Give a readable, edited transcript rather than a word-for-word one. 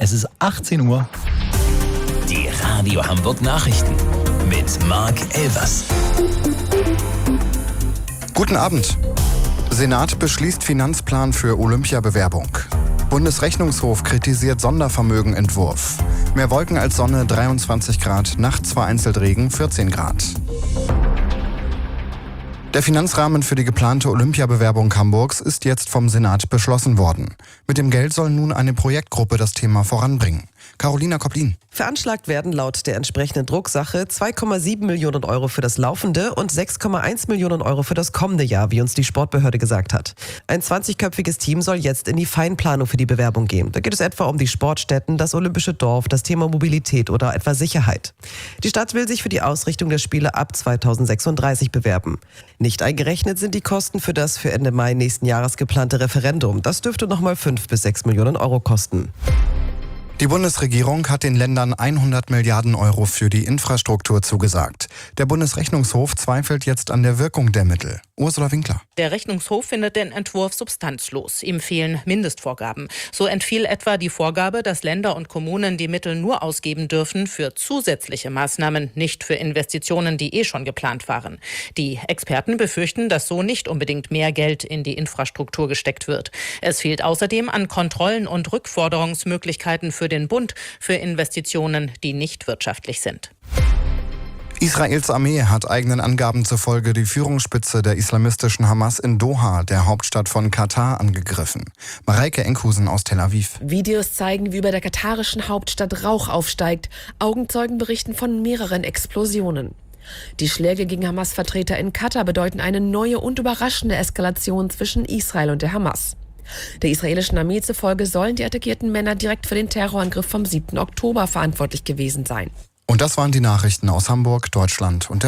Es ist 18 Uhr. Die Radio Hamburg Nachrichten mit Marc Elvers. Guten Abend. Senat beschließt Finanzplan für Olympiabewerbung. Bundesrechnungshof kritisiert Sondervermögenentwurf. Mehr Wolken als Sonne 23 Grad, nachts vereinzelt Regen 14 Grad. Der Finanzrahmen für die geplante Olympiabewerbung Hamburgs ist jetzt vom Senat beschlossen worden. Mit dem Geld soll nun eine Projektgruppe das Thema voranbringen. Carolina Koplin. Veranschlagt werden laut der entsprechenden Drucksache 2,7 Millionen Euro für das laufende und 6,1 Millionen Euro für das kommende Jahr, wie uns die Sportbehörde gesagt hat. Ein 20-köpfiges Team soll jetzt in die Feinplanung für die Bewerbung gehen. Da geht es etwa um die Sportstätten, das Olympische Dorf, das Thema Mobilität oder etwa Sicherheit. Die Stadt will sich für die Ausrichtung der Spiele ab 2036 bewerben. Nicht eingerechnet sind die Kosten für das für Ende Mai nächsten Jahres geplante Referendum. Das dürfte nochmal 5 bis 6 Millionen Euro kosten. Die Bundesregierung hat den Ländern 100 Milliarden Euro für die Infrastruktur zugesagt. Der Bundesrechnungshof zweifelt jetzt an der Wirkung der Mittel. Ursula Winkler. Der Rechnungshof findet den Entwurf substanzlos. Ihm fehlen Mindestvorgaben. So entfiel etwa die Vorgabe, dass Länder und Kommunen die Mittel nur ausgeben dürfen für zusätzliche Maßnahmen, nicht für Investitionen, die schon geplant waren. Die Experten befürchten, dass so nicht unbedingt mehr Geld in die Infrastruktur gesteckt wird. Es fehlt außerdem an Kontrollen und Rückforderungsmöglichkeiten für den Bund für Investitionen, die nicht wirtschaftlich sind. Israels Armee hat eigenen Angaben zufolge die Führungsspitze der islamistischen Hamas in Doha, der Hauptstadt von Katar, angegriffen. Mareike Enkhusen aus Tel Aviv. Videos zeigen, wie über der katarischen Hauptstadt Rauch aufsteigt. Augenzeugen berichten von mehreren Explosionen. Die Schläge gegen Hamas-Vertreter in Katar bedeuten eine neue und überraschende Eskalation zwischen Israel und der Hamas. Der israelischen Armee zufolge sollen die attackierten Männer direkt für den Terrorangriff vom 7. Oktober verantwortlich gewesen sein. Und das waren die Nachrichten aus Hamburg, Deutschland und der